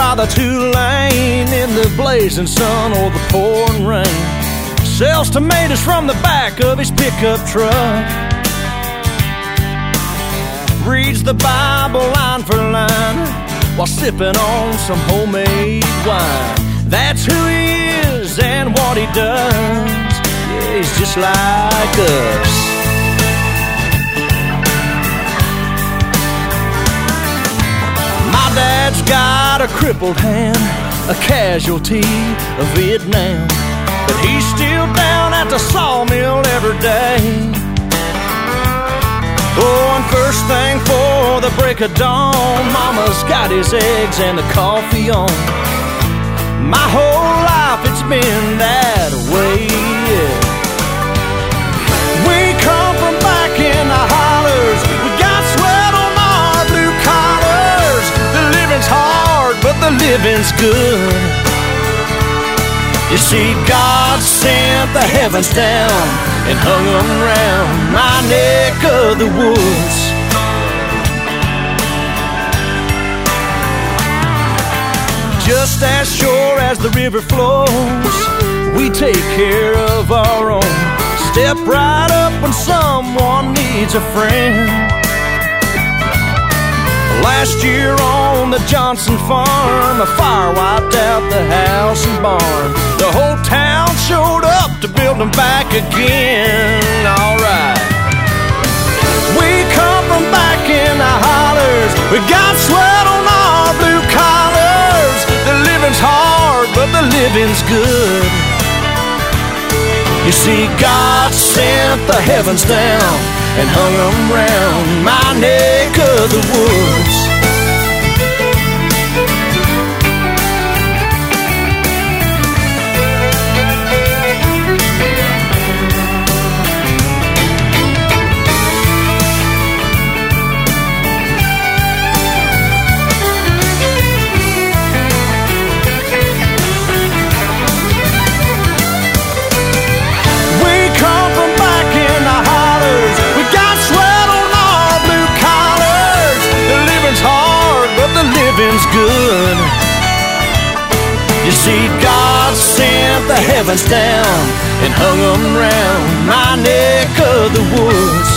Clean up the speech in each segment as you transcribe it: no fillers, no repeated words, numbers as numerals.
by the two-lane in the blazing sun or the pouring rain. Sells tomatoes from the back of his pickup truck. Reads the Bible line for line while sipping on some homemade wine. That's who he is and what he does. Yeah, he's just like us. My dad's got a crippled hand, a casualty of Vietnam, but he's still down at the sawmill every day. Oh, and first thing for the break of dawn, Mama's got his eggs and the coffee on. My whole life it's been that way, yeah. We come from back in the hollers, we got sweat on our blue collars. The living's hard, but the living's good. You see, God sent the heavens down and hung them round my neck of the woods. Just as sure as the river flows, we take care of our own. Step right up when someone needs a friend. Last year on the Johnson farm, a fire wiped out the house and barn. The whole town showed up to build them back again. Alright. We come from back in the hollers, we got sweat on our blue collars. The living's hard, but the living's good. You see, God sent the heavens down and hung them round my neck of the woods. Good. You see, God sent the heavens down and hung them round my neck of the woods.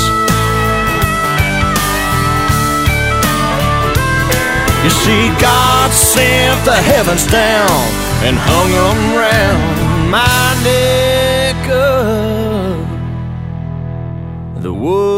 You see, God sent the heavens down and hung them round my neck of the woods.